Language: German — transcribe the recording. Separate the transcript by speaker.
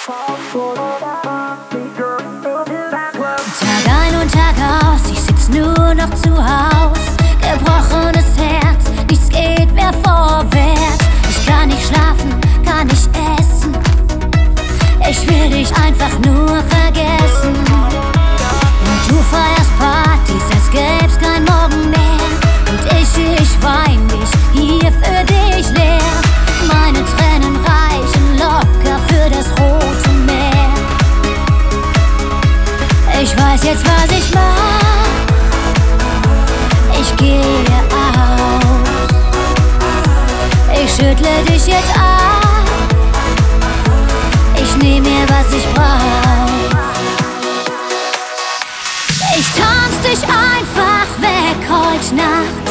Speaker 1: Tag ein und Tag aus, ich sitz nur noch zu Haus. Gebrochenes Herz, nichts geht mehr vorwärts. Ich kann nicht schlafen, kann nicht essen. Ich will dich einfach nur vergessen. Und du feierst Partys, als gäb's kein Morgen mehr. Und ich wein mich hier für dich leer. Meine Tränen reichen locker für das Rote Meer. Ich weiß jetzt, was ich mach. Ich gehe aus. Ich schüttle dich jetzt ab. Ich nehm mir, was ich brauch. Ich tanz dich einfach weg heut Nacht.